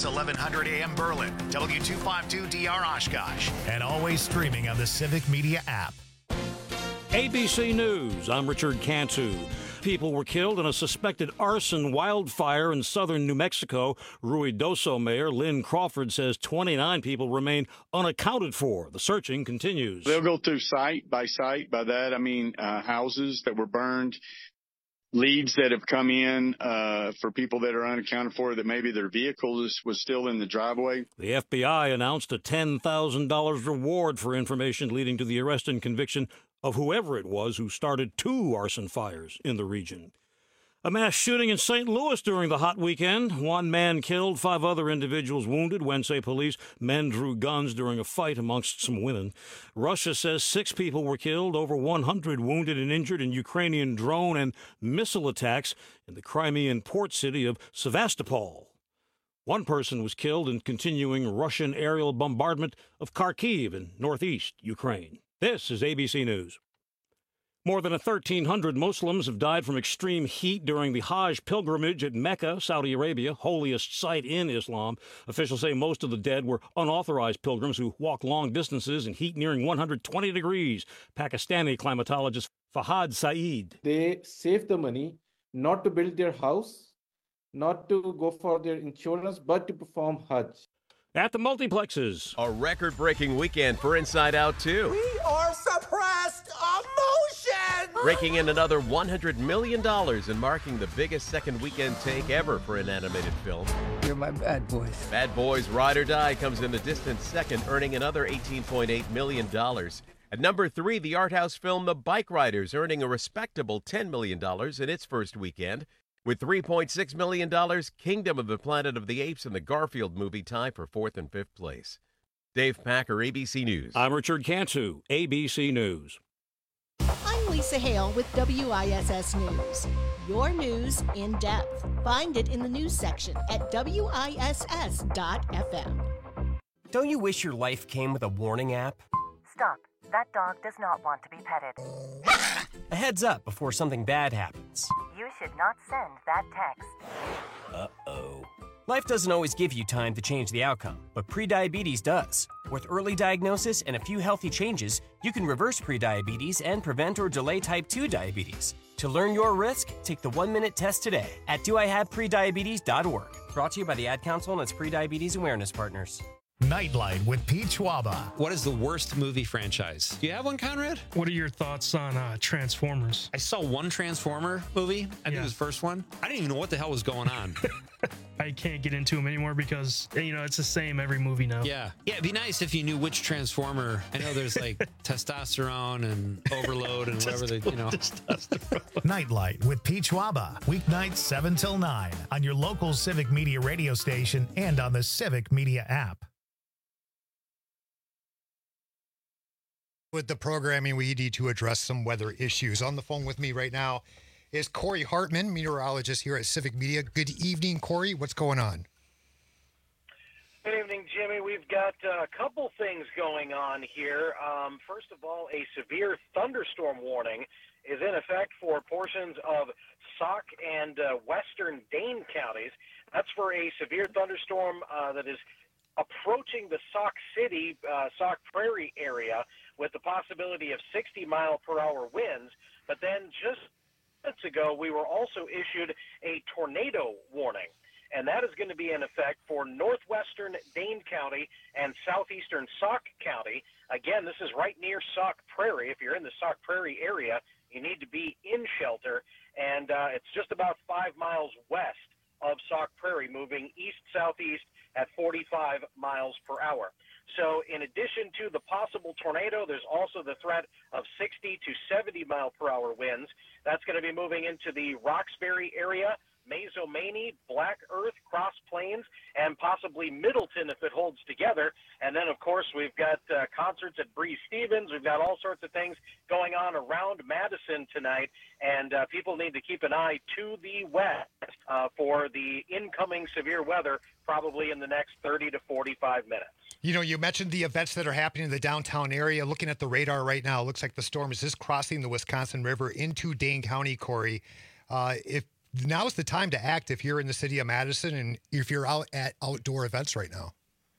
KFOX 1100 AM Berlin, W252DR Oshkosh, and always streaming on the Civic Media app. ABC News, I'm Richard Cantu. People were killed in a suspected arson wildfire in southern New Mexico. Ruidoso Mayor Lynn Crawford says 29 people remain unaccounted for. The searching continues. They'll go through site. By that, I mean houses that were burned, leads that have come in for people that are unaccounted for, that maybe their vehicle was still in the driveway. The FBI announced a $10,000 reward for information leading to the arrest and conviction of whoever it was who started 2 arson fires in the region. A mass shooting in St. Louis during the hot weekend. 1 man killed, 5 other individuals wounded when, say police, men drew guns during a fight amongst some women. Russia says 6 people were killed, over 100 wounded and injured in Ukrainian drone and missile attacks in the Crimean port city of Sevastopol. 1 person was killed in continuing Russian aerial bombardment of Kharkiv in northeast Ukraine. This is ABC News. More than 1,300 Muslims have died from extreme heat during the Hajj pilgrimage at Mecca, Saudi Arabia, holiest site in Islam. Officials say most of the dead were unauthorized pilgrims who walked long distances in heat nearing 120 degrees. Pakistani climatologist Fahad Saeed. They save the money not to build their house, not to go for their insurance, but to perform Hajj. At the multiplexes. A record-breaking weekend for Inside Out 2. We are suppressed emotion! Raking in another $100 million and marking the biggest second weekend take ever for an animated film. You're my bad boys. Bad Boys Ride or Die comes in a distant second, earning another $18.8 million. At number 3, the art house film The Bike Riders, earning a respectable $10 million in its first weekend. With $3.6 million, Kingdom of the Planet of the Apes and the Garfield movie tie for 4th and 5th place. Dave Packer, ABC News. I'm Richard Cantu, ABC News. I'm Lisa Hale with WISS News. Your news in depth. Find it in the news section at WISS.FM. Don't you wish your life came with a warning app? Stop. That dog does not want to be petted. A heads up before something bad happens. You should not send that text. Uh-oh. Life doesn't always give you time to change the outcome, but prediabetes does. With early diagnosis and a few healthy changes, you can reverse prediabetes and prevent or delay type 2 diabetes. To learn your risk, take the 1-minute test today at doihaveprediabetes.org. Brought to you by the Ad Council and its prediabetes awareness partners. Nightlight with Pete Schwaba. What is the worst movie franchise? Do you have one, Conrad? What are your thoughts on Transformers? I saw one Transformer movie. I think it was the first one. I didn't even know what the hell was going on. I can't get into them anymore because, it's the same every movie now. Yeah. Yeah, it'd be nice if you knew which Transformer. I know there's like testosterone and overload and whatever Nightlight with Pete Schwaba. Weeknights 7 till 9 on your local Civic Media radio station and on the Civic Media app. With the programming, we need to address some weather issues. On the phone with me right now is Corey Hartman, meteorologist here at Civic Media. Good evening, Corey. What's going on? Good evening, Jimmy. We've got a couple things going on here. First of all, a severe thunderstorm warning is in effect for portions of Sauk and western Dane counties. That's for a severe thunderstorm that is approaching the Sauk City, Sauk Prairie area with the possibility of 60-mile-per-hour winds. But then just minutes ago, we were also issued a tornado warning, and that is going to be in effect for northwestern Dane County and southeastern Sauk County. Again, this is right near Sauk Prairie. If you're in the Sauk Prairie area, you need to be in shelter, and it's just about 5 miles west of Sauk Prairie, moving east-southeast at 45 miles per hour. So in addition to the possible tornado, there's also the threat of 60 to 70 mile per hour winds. That's going to be moving into the Roxbury area, Mazomanie, Black Earth, Cross Plains, and possibly Middleton if it holds together. And then, of course, we've got concerts at Breeze Stevens. We've got all sorts of things going on around Madison tonight, and people need to keep an eye to the west for the incoming severe weather probably in the next 30 to 45 minutes. You mentioned the events that are happening in the downtown area. Looking at the radar right now, it looks like the storm is just crossing the Wisconsin River into Dane County, Corey. If now's the time to act if you're in the city of Madison and if you're out at outdoor events right now.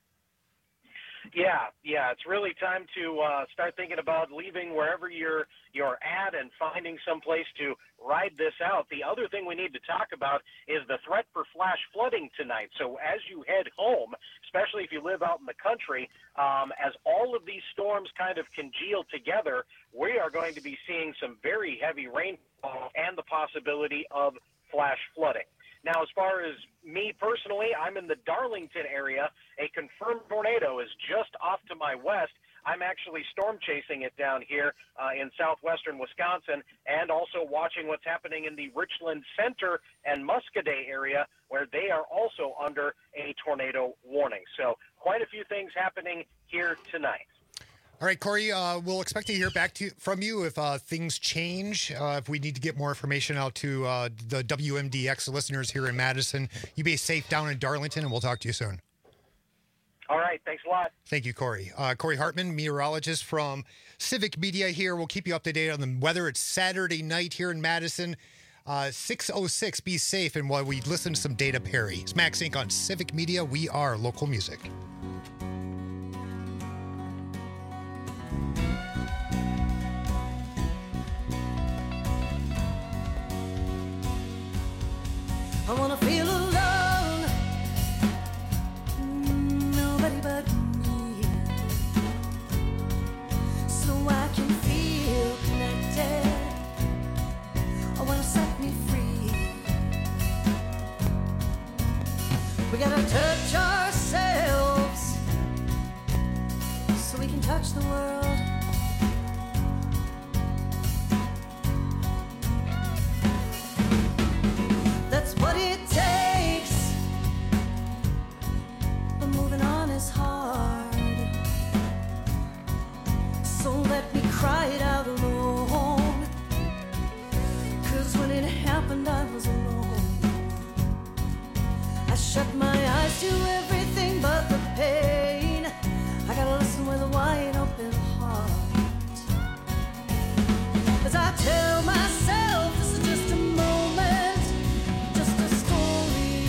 Yeah, it's really time to start thinking about leaving wherever you're at and finding some place to ride this out. The other thing we need to talk about is the threat for flash flooding tonight. So as you head home, especially if you live out in the country, as all of these storms kind of congeal together, we are going to be seeing some very heavy rainfall and the possibility of flash flooding. Now, as far as me personally, I'm in the Darlington area. A confirmed tornado is just off to my west. I'm actually storm chasing it down here in southwestern Wisconsin, and also watching what's happening in the Richland Center and Muscoda area, where they are also under a tornado warning. So quite a few things happening here tonight. All right, Corey, we'll expect to hear back from you if things change, if we need to get more information out to the WMDX listeners here in Madison. You be safe down in Darlington, and we'll talk to you soon. All right, thanks a lot. Thank you, Corey. Corey Hartman, meteorologist from Civic Media here. We'll keep you up to date on the weather. It's Saturday night here in Madison. 6:06, be safe. And while we listen to some Data Perry, it's Max Inc. on Civic Media. We are local music. I wanna feel alone, nobody but me, so I can feel connected. I wanna set me free. We gotta touch ourselves so we can touch the world. That's what it takes, but moving on is hard. So let me cry it out alone, 'cause when it happened I was alone. I shut my eyes to everything but the pain. I gotta listen with a wide open heart, as I tell myself this is just a moment, just a story.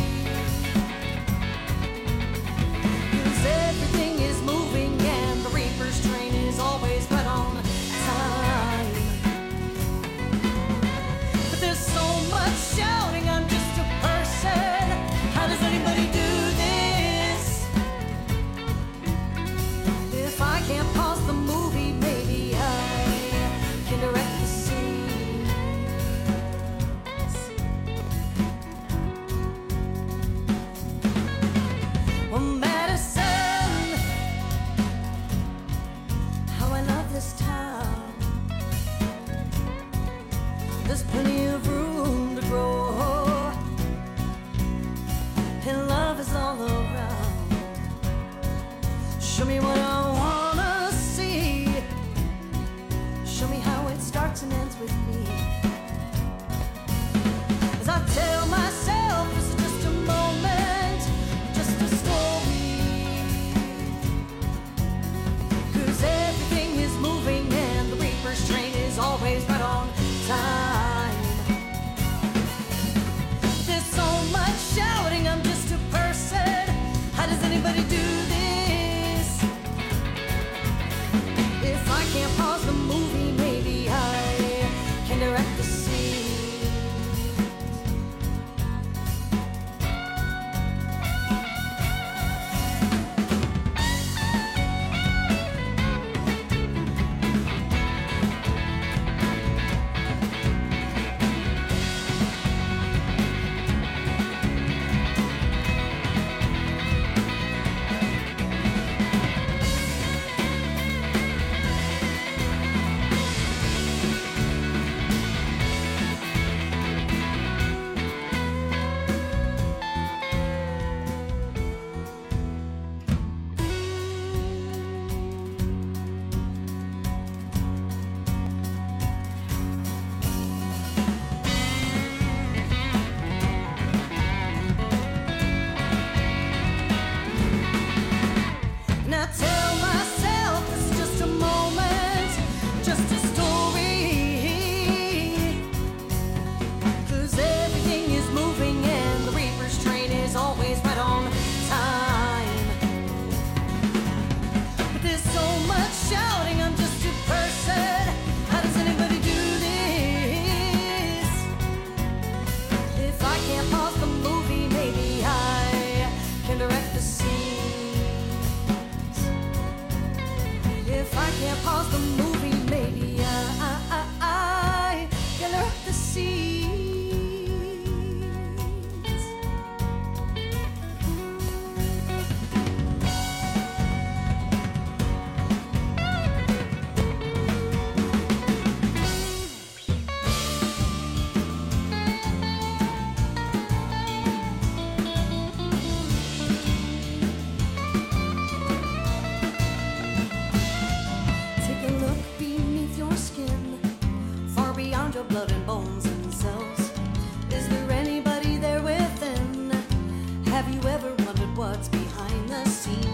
'Cause everything is moving and the reaper's train is always right on time. But there's so much shouting, I'm just a person. How does anybody do this?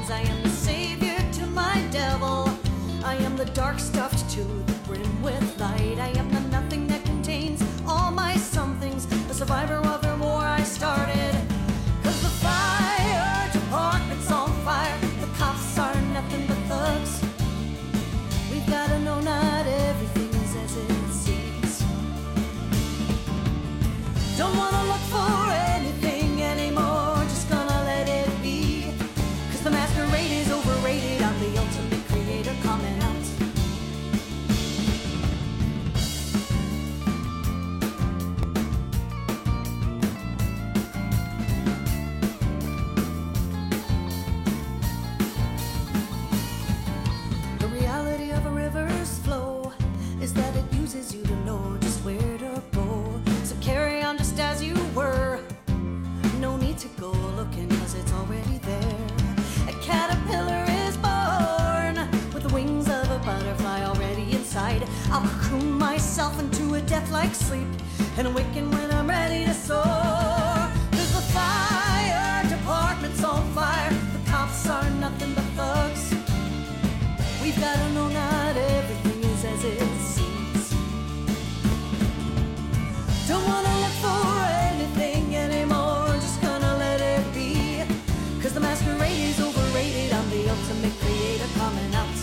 chains. I am the savior to my devil. I am the dark stuffed to the brim with light. I am the nothing that contains all my somethings, the survivor of the war I started. 'Cause the fire department's on fire. The cops are nothing but thugs. We've gotta know not everything is as it seems. Don't wanna look for anything anymore, just gonna let it be. 'Cause the masquerade is overrated, I'm the ultimate creator coming out. The reality of a river's flow is that it uses you to know just where to go. So carry on just as you were. No need to go looking, 'cause it's already there. A caterpillar is born with the wings of a butterfly already inside. I'll cocoon myself into a death-like sleep and awaken when I'm ready to soar. 'Cause the fire department's on fire. The cops are nothing but thugs. We've gotta know not everything is as it seems. Don't wanna look for anything anymore, just gonna let it be. 'Cause the masquerade is overrated, I'm the ultimate creator coming out.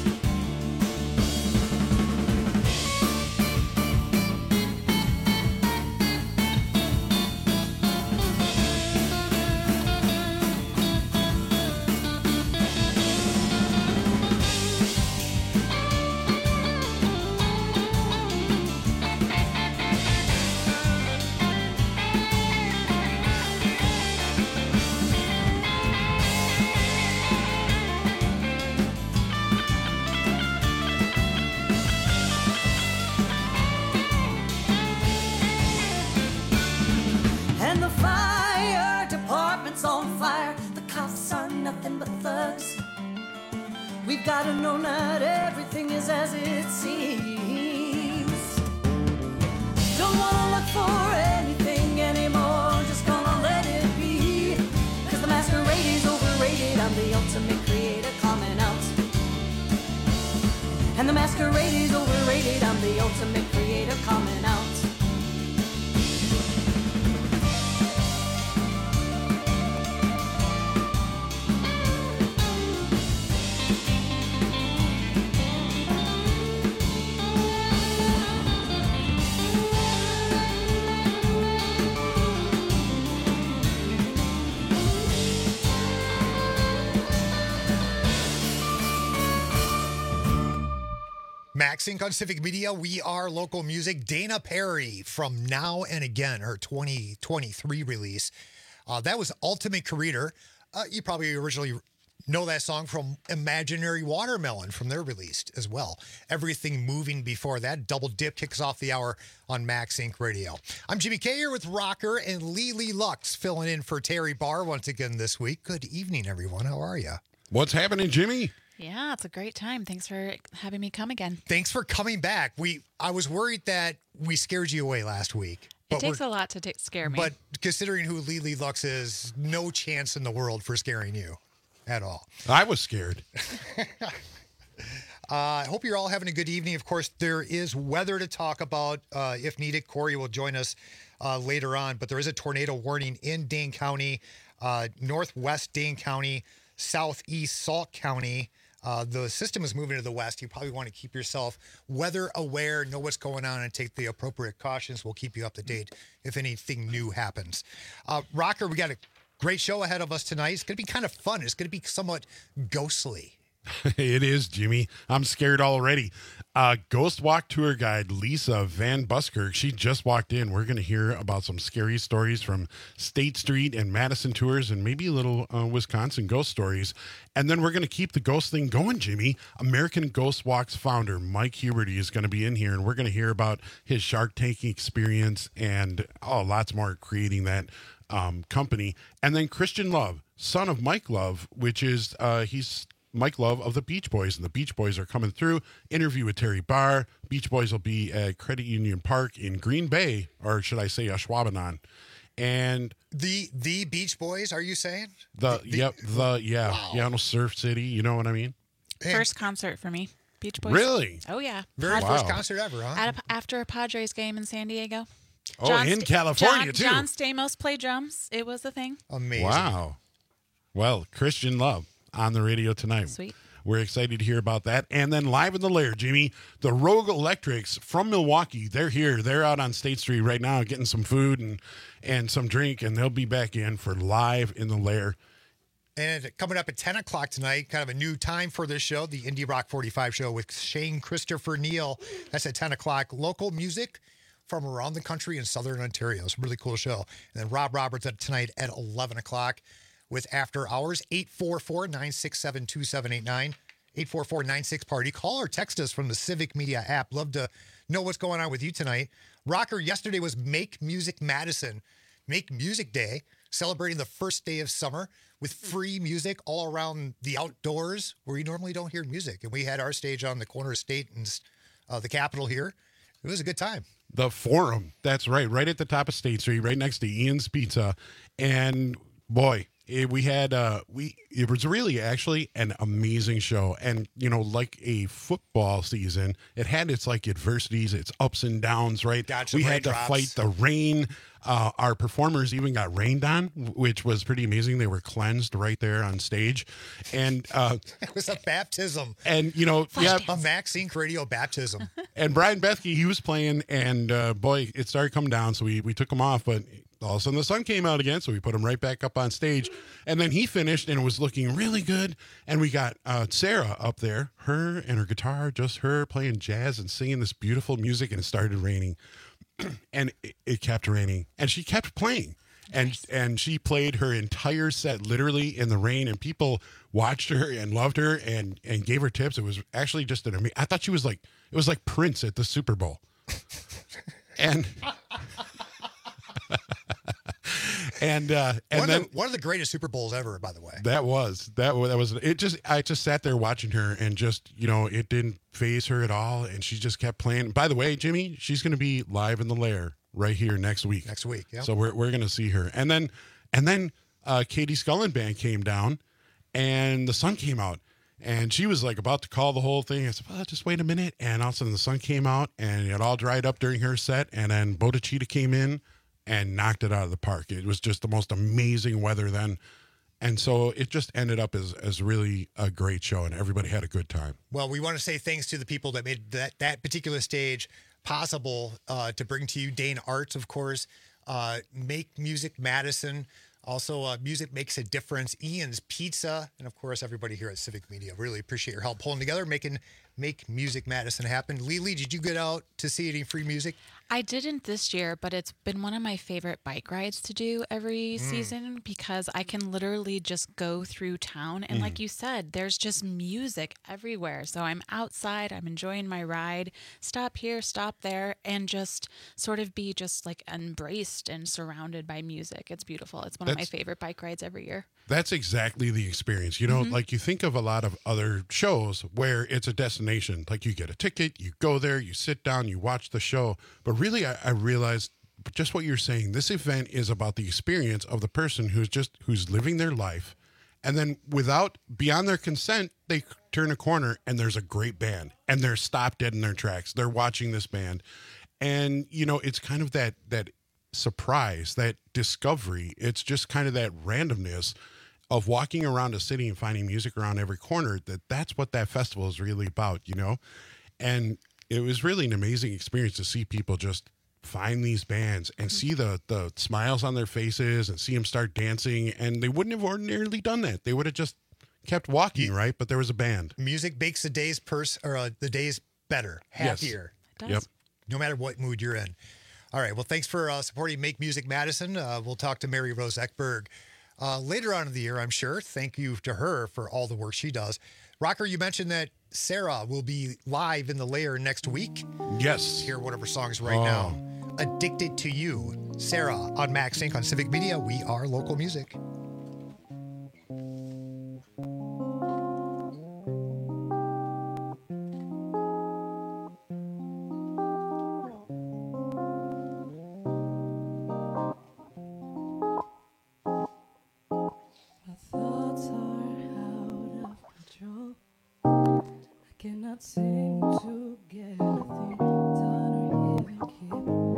And the fire department's on fire. The cops are nothing but thugs. We've gotta know not everything is as it seems. Don't wanna look for anything anymore, just gonna let it be. 'Cause the masquerade is overrated, I'm the ultimate creator coming out. And the masquerade is overrated, I'm the ultimate creator coming out. Max Inc. on Civic Media. We are local music. Dana Perry from Now and Again, her 2023 release. That was Ultimate Creator. You probably originally know that song from Imaginary Watermelon from their release as well. Everything Moving before that. Double Dip kicks off the hour on Max Inc. Radio. I'm Jimmy K here with Rocker and Lily Lux filling in for Terry Barr once again this week. Good evening, everyone. How are you? What's happening, Jimmy? Yeah, it's a great time. Thanks for having me come again. Thanks for coming back. I was worried that we scared you away last week. It takes a lot to scare me. But considering who Lily Lux is, no chance in the world for scaring you at all. I was scared. I hope you're all having a good evening. Of course, there is weather to talk about if needed. Corey will join us later on. But there is a tornado warning in Dane County, northwest Dane County, southeast Sauk County. The system is moving to the west. You probably want to keep yourself weather aware, know what's going on, and take the appropriate cautions. We'll keep you up to date if anything new happens. Rocker, we got a great show ahead of us tonight. It's going to be kind of fun. It's going to be somewhat ghostly. It is, Jimmy. I'm scared already. Ghost Walk tour guide Lisa Van Buskirk, she just walked in. We're going to hear about some scary stories from State Street and Madison tours and maybe a little Wisconsin ghost stories. And then we're going to keep the ghost thing going, Jimmy. American Ghost Walk's founder, Mike Huberty, is going to be in here, and we're going to hear about his Shark Tank experience and lots more creating that company. And then Christian Love, son of Mike Love, which is he's Mike Love of the Beach Boys, and the Beach Boys are coming through. Interview with Terry Barr. Beach Boys will be at Credit Union Park in Green Bay, or should I say Ashwaubenon. And the Beach Boys, are you saying? Wow. Surf City, you know what I mean? First concert for me. Beach Boys. Really? Oh, yeah. Very first concert ever, huh? After a Padres game in San Diego. Oh, in California, too. John Stamos played drums. It was a thing. Amazing. Wow. Well, Christian Love on the radio tonight. Sweet. We're excited to hear about that. And then live in the lair, Jimmy, the Rogue Electrics from Milwaukee. They're here. They're out on State Street right now getting some food and some drink, and they'll be back in for Live in the Lair. And coming up at 10 o'clock tonight, kind of a new time for this show, the Indie Rock 45 show with Shane Christopher Neal. That's at 10 o'clock. Local music from around the country in Southern Ontario. It's a really cool show. And then Rob Roberts tonight at 11 o'clock with After Hours, 844-967-2789, 844-96-PARTY. Call or text us from the Civic Media app. Love to know what's going on with you tonight. Rocker, yesterday was Make Music Madison, Make Music Day, celebrating the first day of summer with free music all around the outdoors where you normally don't hear music. And we had our stage on the corner of State and the Capitol here. It was a good time. The Forum, that's right at the top of State Street, right next to Ian's Pizza. And boy, it was really actually an amazing show. And, like a football season, it had its adversities, its ups and downs, right? Gotcha, we had to raindrops. fight the rain. Our performers even got rained on, which was pretty amazing. They were cleansed right there on stage. And it was a baptism. And, a Max Inc. radio baptism. And Brian Bethke, he was playing, and boy, it started coming down, so we took him off, but all of a sudden the sun came out again, so we put him right back up on stage. And then he finished, and it was looking really good. And we got Sarah up there, her and her guitar, just her playing jazz and singing this beautiful music, and it started raining. And it kept raining, and she kept playing. And she played her entire set literally in the rain, and people watched her and loved her and gave her tips. It was actually just an amazing. I thought it was like Prince at the Super Bowl. And one of the greatest Super Bowls ever, by the way. That was it. I just sat there watching her, and just it didn't faze her at all, and she just kept playing. By the way, Jimmy, she's going to be live in the Lair right here next week. Yeah. So we're going to see her, and then Katie Scullen Band came down, and the sun came out, and she was about to call the whole thing. I said, well, just wait a minute, and all of a sudden the sun came out, and it all dried up during her set, and then Bodachita came in and knocked it out of the park. It was just the most amazing weather then. And so it just ended up as really a great show, and everybody had a good time. Well, we want to say thanks to the people that made that particular stage possible to bring to you. Dane Arts, of course, Make Music Madison. Also, Music Makes a Difference, Ian's Pizza, and of course, everybody here at Civic Media. Really appreciate your help pulling together, Make Music Madison happen. Lily, did you get out to see any free music? I didn't this year, but it's been one of my favorite bike rides to do every season because I can literally just go through town. And like you said, there's just music everywhere. So I'm outside, I'm enjoying my ride, stop here, stop there, and just sort of be just embraced and surrounded by music. It's beautiful. It's one of my favorite bike rides every year. That's exactly the experience. You think of a lot of other shows where it's a destination. Like you get a ticket, you go there, you sit down, you watch the show. But really, I realized just what you're saying. This event is about the experience of the person who's living their life. And then beyond their consent, they turn a corner and there's a great band and they're stopped dead in their tracks. They're watching this band. And, it's kind of that surprise, that discovery. It's just kind of that randomness of walking around a city and finding music around every corner. That's what that festival is really about, And it was really an amazing experience to see people just find these bands and see the smiles on their faces and see them start dancing. And they wouldn't have ordinarily done that. They would have just kept walking, right? But there was a band. Music makes the days the days better, happier. Yes. Yep. No matter what mood you're in. All right. Well, thanks for supporting Make Music Madison. We'll talk to Mary Rose Eckberg later on in the year, I'm sure. Thank you to her for all the work she does. Rocker, you mentioned that Sarah will be live in the Lair next week. Yes. Let's hear one of her songs right now. Addicted to You. Sarah on Max Inc. on Civic Media. We are local music. Can't seem to get anything done or even keep.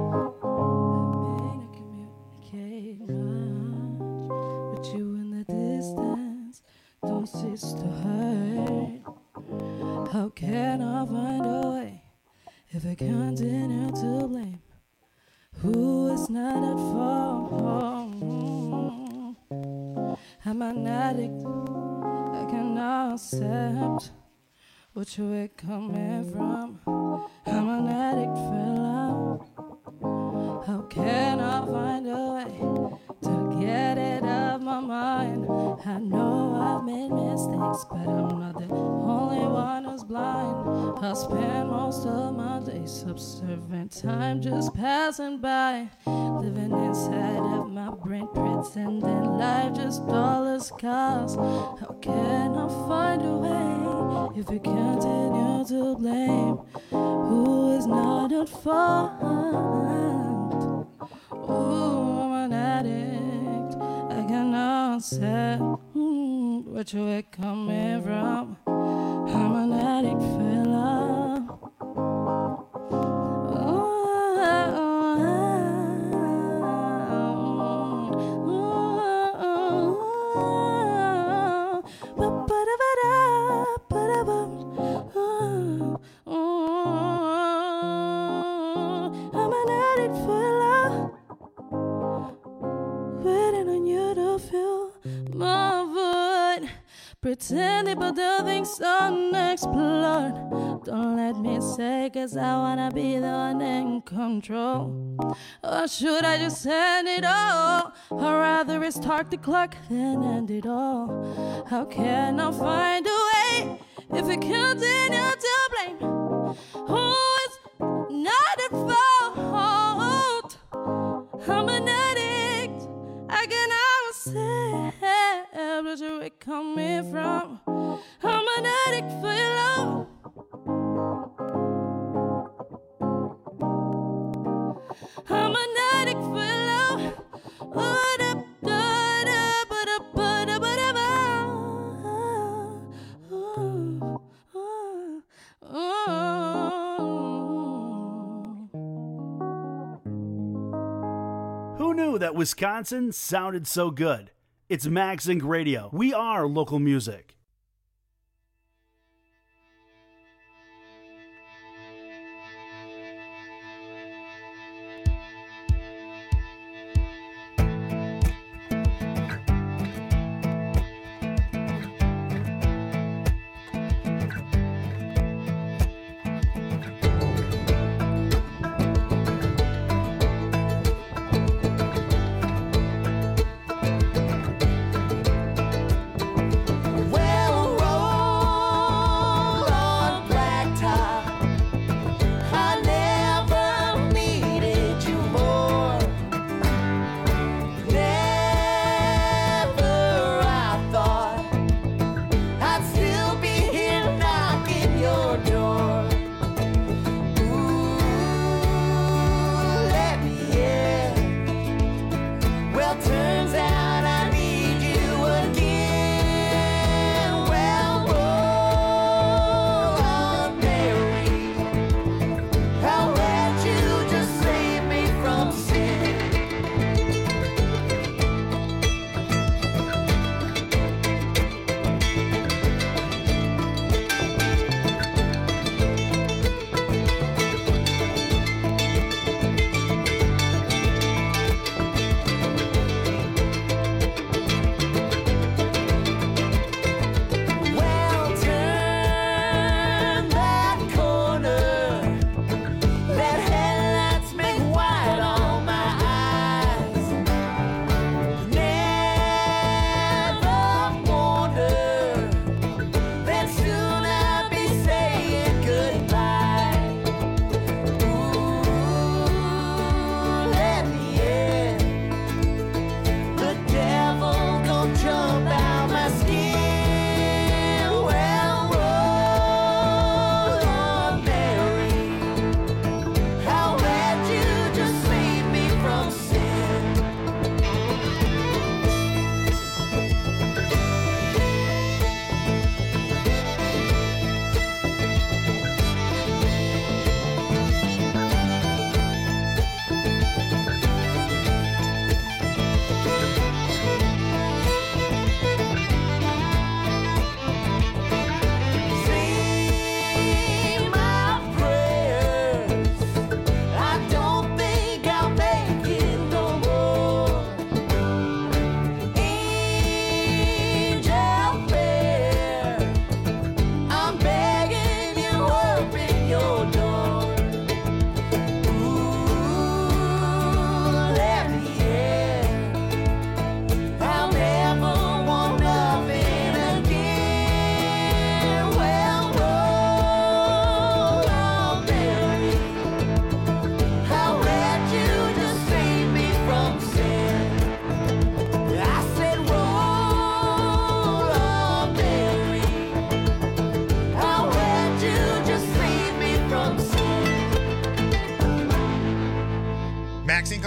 I may not communicate much, but you in the distance don't cease to hurt. How can I find a way if I continue to blame who is not at fault? I'm an addict, I cannot accept what you were coming from. I'm an addict, fella. How can I find a way to get it out my mind? I know I've made mistakes, but I'm not the only one who's blind. I spend most of my days observing time just passing by, living inside of my brain, pretending life just all is chaos. How can I find a way if you continue to blame who is not at fault? Ooh, I'm an addict, I cannot accept where you were coming from. I'm an addict, fella. I'm an addict, fella. Waiting on you to feel my void, pretending but the things unexplored. Don't let me say, cause I wanna be the one in control. Or should I just end it all? Or rather restart the clock then end it all? How can I find a way if we continue to blame who is not at fault? I'm an addict, I cannot say where you were coming from. I'm an addict for your love. I'm an addict for your love. Who knew that Wisconsin sounded so good? It's Max Inc. Radio. We are local music. Well,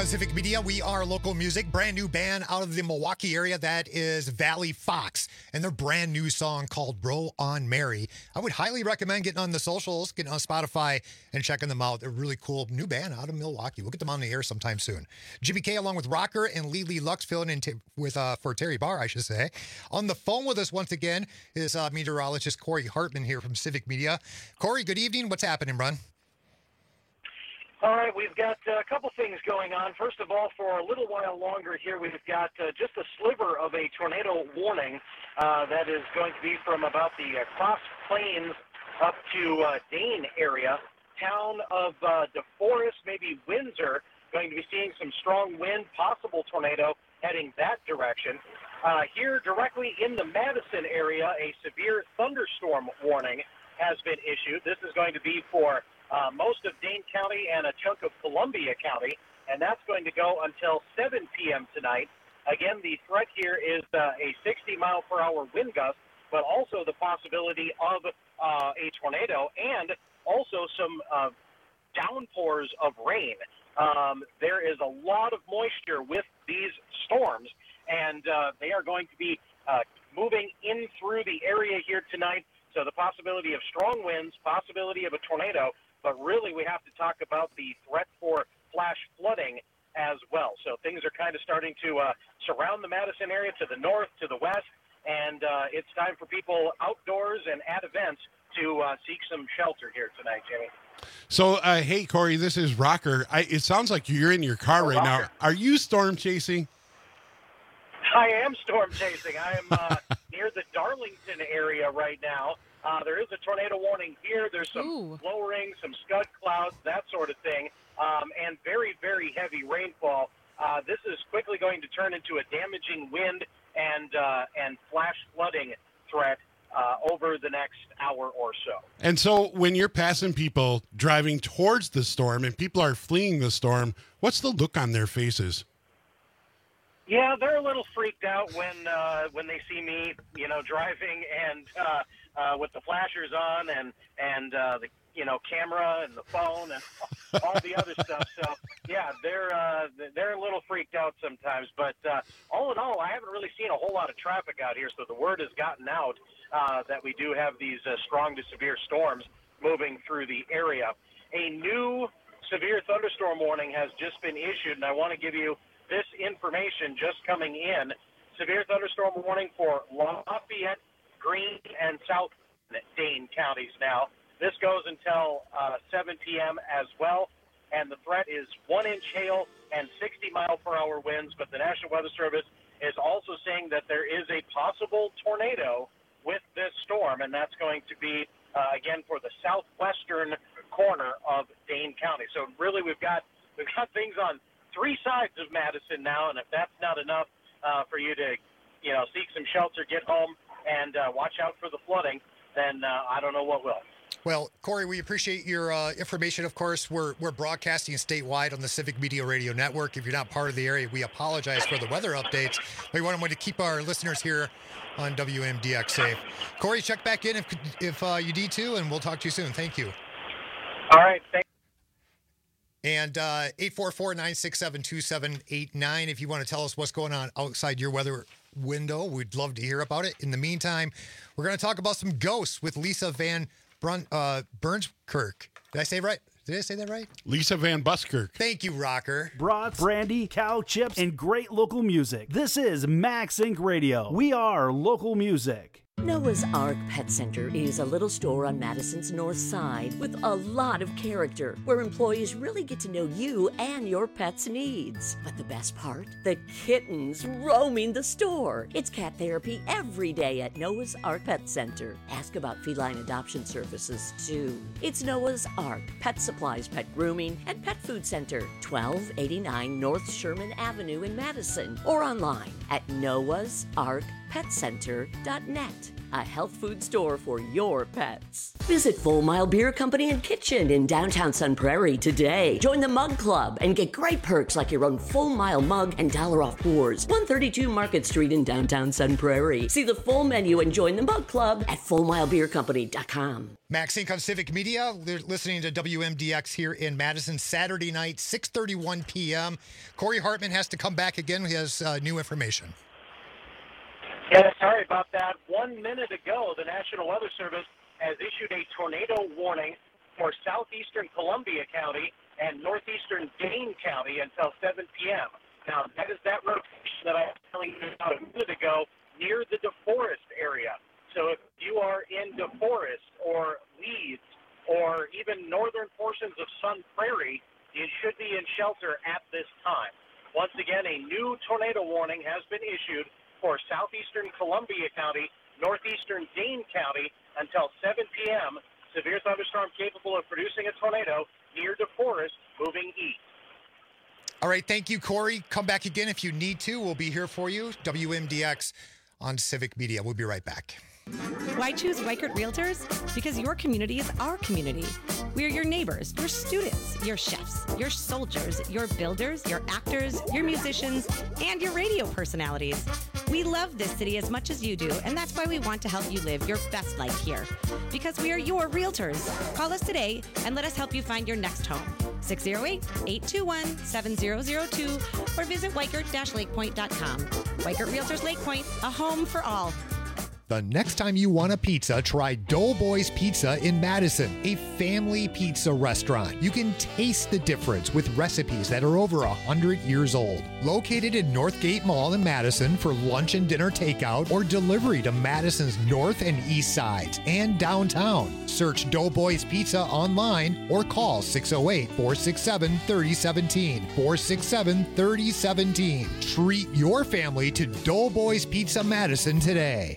on Civic Media. We are local music. Brand new band out of the Milwaukee area. That is Valley Fox and their brand new song called Roll on Mary. I would highly recommend getting on the socials, getting on Spotify, and checking them out. They're a really cool new band out of Milwaukee. We'll get them on the air sometime soon. Jimmy K along with Rocker and Lily Lux filling in for Terry Barr, I should say. On the phone with us once again is meteorologist Corey Hartman here from Civic Media. Corey, good evening. What's happening, Brun? All right, we've got a couple things going on. First of all, for a little while longer here, we've got just a sliver of a tornado warning that is going to be from about the Cross Plains up to Dane area. Town of DeForest, maybe Windsor, going to be seeing some strong wind, possible tornado heading that direction. Here directly in the Madison area, a severe thunderstorm warning has been issued. This is going to be for most of Dane County and a chunk of Columbia County, and that's going to go until 7 p.m. tonight. Again, the threat here is a 60-mile-per-hour wind gust, but also the possibility of a tornado and also some downpours of rain. There is a lot of moisture with these storms, and they are going to be moving in through the area here tonight. So the possibility of strong winds, possibility of a tornado, but really we have to talk about the threat for flash flooding as well. So things are kind of starting to surround the Madison area to the north, to the west, and it's time for people outdoors and at events to seek some shelter here tonight, Jimmy. So, hey, Corey, this is Rocker. It sounds like you're in your car right now. Are you storm chasing? I am storm chasing. I am near the Darlington area right now. There is a tornado warning here. There's some lowering, some scud clouds, that sort of thing, and very, very heavy rainfall. This is quickly going to turn into a damaging wind and flash flooding threat over the next hour or so. And so when you're passing people driving towards the storm and people are fleeing the storm, what's the look on their faces? Yeah, they're a little freaked out when they see me, driving and with the flashers on and the camera and the phone and all the other stuff. So yeah, they're a little freaked out sometimes. But all in all, I haven't really seen a whole lot of traffic out here. So the word has gotten out that we do have these strong to severe storms moving through the area. A new severe thunderstorm warning has just been issued, and I want to give you this information just coming in. Severe thunderstorm warning for Lafayette, Greene, and South Dane counties now. This goes until 7 p.m. as well, and the threat is 1-inch hail and 60-mile-per-hour winds, but the National Weather Service is also saying that there is a possible tornado with this storm, and that's going to be, again, for the southwestern corner of Dane County. So really we've got things on three sides of Madison now, and if that's not enough for you to, seek some shelter, get home, and watch out for the flooding, then I don't know what will. Well, Corey, we appreciate your information. Of course, we're broadcasting statewide on the Civic Media Radio Network. If you're not part of the area, we apologize for the weather updates. We want to keep our listeners here on WMDX safe. Corey, check back in if you need to, and we'll talk to you soon. Thank you. All right. And 844-967-2789, if you want to tell us what's going on outside your weather window, we'd love to hear about it. In the meantime, we're going to talk about some ghosts with Lisa Van Burnskirk. Did I say right? Did I say that right? Lisa Van Buskirk. Thank you, Rocker. Brats, brandy, cow chips, and great local music. This is Max Inc. Radio. We are local music. Noah's Ark Pet Center is a little store on Madison's north side with a lot of character, where employees really get to know you and your pet's needs. But the best part? The kittens roaming the store. It's cat therapy every day at Noah's Ark Pet Center. Ask about feline adoption services, too. It's Noah's Ark Pet Supplies, Pet Grooming, and Pet Food Center, 1289 North Sherman Avenue in Madison, or online at noahsarkpetscenter.com. PetCenter.net, a health food store for your pets. Visit Full Mile Beer Company and Kitchen in downtown Sun Prairie today. Join the Mug Club and get great perks like your own Full Mile mug and $1 off pours. 132 Market Street in downtown Sun Prairie. See the full menu and join the Mug Club at FullMileBeerCompany.com. Max Inc. on Civic Media. They're listening to WMDX here in Madison, Saturday night, 6:31 p.m. Corey Hartman has to come back again. He has new information. Yeah, sorry about that. 1 minute ago, the National Weather Service has issued a tornado warning for southeastern Columbia County and northeastern Dane County until 7 p.m. Now, that is that rotation that I was telling you about a minute ago near the DeForest area. So if you are in DeForest or Leeds or even northern portions of Sun Prairie, you should be in shelter at this time. Once again, a new tornado warning has been issued for southeastern Columbia County, northeastern Dane County until 7 p.m. Severe thunderstorm capable of producing a tornado near DeForest moving east. All right, thank you, Corey. Come back again if you need to. We'll be here for you. WMDX on Civic Media. We'll be right back. Why choose Weichert Realtors? Because your community is our community. We are your neighbors, your students, your chefs, your soldiers, your builders, your actors, your musicians, and your radio personalities. We love this city as much as you do, and that's why we want to help you live your best life here. Because we are your realtors. Call us today and let us help you find your next home. 608-821-7002 or visit Weichert-LakePoint.com. Weichert Realtors Lake Point, a home for all. The next time you want a pizza, try Doughboys Pizza in Madison, a family pizza restaurant. You can taste the difference with recipes that are over 100 years old. Located in Northgate Mall in Madison for lunch and dinner takeout or delivery to Madison's north and east sides and downtown. Search Doughboys Pizza online or call 608-467-3017. 467-3017. Treat your family to Doughboys Pizza Madison today.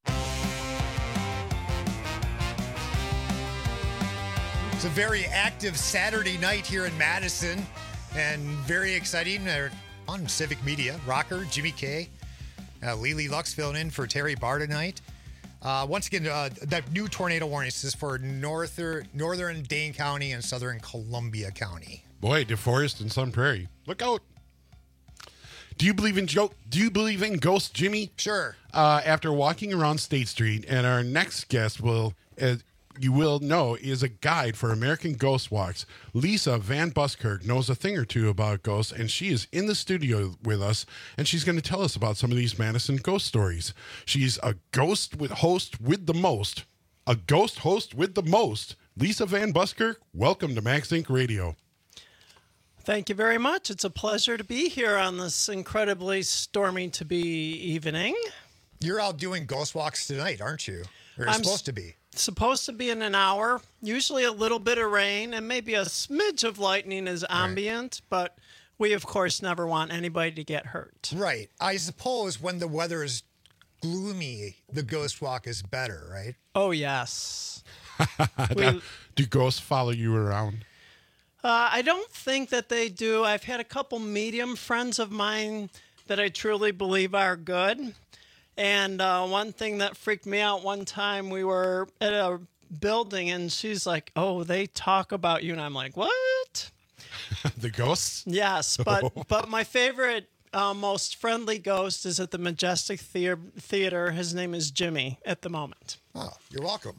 It's a very active Saturday night here in Madison and very exciting on Civic Media. Rocker, Jimmy K, Lily Lux filling in for Terry Barr tonight. Once again, that new tornado warning is for northern Dane County and southern Columbia County. Boy, DeForest and Sun Prairie. Look out. Do you believe in ghosts, Jimmy? Sure. After walking around State Street, and our next guest will... you will know is a guide for American Ghost Walks. Lisa Van Buskirk knows a thing or two about ghosts, and she is in the studio with us, and she's going to tell us about some of these Madison ghost stories. She's a ghost host with the most. A ghost host with the most. Lisa Van Buskirk, welcome to Max Inc. Radio. Thank you very much. It's a pleasure to be here on this incredibly stormy to be evening. You're out doing ghost walks tonight, aren't you? Or you're supposed to be. Supposed to be in an hour, usually a little bit of rain and maybe a smidge of lightning is ambient, but we, of course, never want anybody to get hurt. Right. I suppose when the weather is gloomy, the ghost walk is better, right? Oh, yes. Do ghosts follow you around? I don't think that they do. I've had a couple medium friends of mine that I truly believe are good. And one thing that freaked me out one time, we were at a building and she's like, oh, they talk about you. And I'm like, what? The ghosts? Yes. But my favorite, most friendly ghost is at the Majestic Theater. His name is Jimmy at the moment. Oh, you're welcome.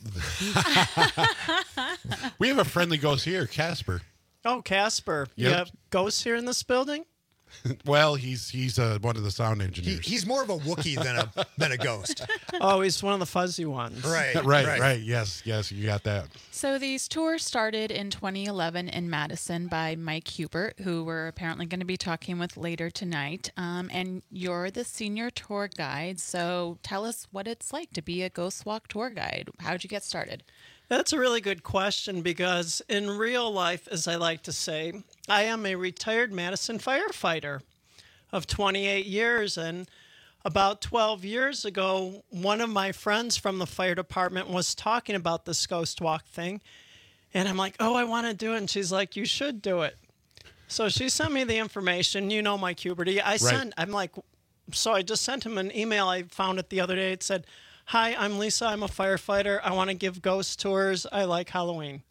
We have a friendly ghost here, Casper. Oh, Casper. Yep. You have ghosts here in this building? Well, he's one of the sound engineers. He's more of a Wookiee than a ghost. Oh, he's one of the fuzzy ones. Right. Yes, you got that. So these tours started in 2011 in Madison by Mike Hubert, who we're apparently going to be talking with later tonight. And you're the senior tour guide. So tell us what it's like to be a Ghost Walk tour guide. How'd you get started? That's a really good question because in real life, as I like to say, I am a retired Madison firefighter of 28 years. And about 12 years ago, one of my friends from the fire department was talking about this ghost walk thing. And I'm like, oh, I want to do it. And she's like, you should do it. So she sent me the information. You know, Mike Huberty. I'm like, So I just sent him an email. I found it the other day. It said, "Hi, I'm Lisa. I'm a firefighter. I want to give ghost tours. I like Halloween."